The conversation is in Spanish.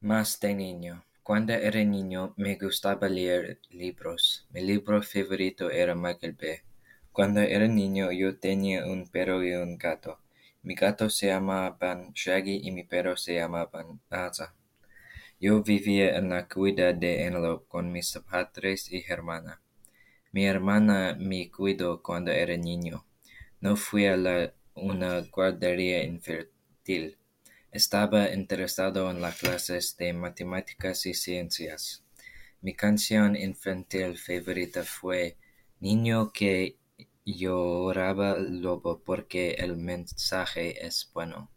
Más de niño. Cuando era niño me gustaba leer libros. Mi libro favorito era Michael. Cuando era niño yo tenía un perro y un gato. Mi gato se llamaba Shaggy y mi perro se llamaba Asa. Yo vivía en la cuida de Antelope con mis padres y hermana. Mi hermana me cuidó cuando era niño. No fui a una guardería infantil. Estaba interesado en las clases de matemáticas y ciencias. Mi canción infantil favorita fue Niño que lloraba lobo porque el mensaje es bueno.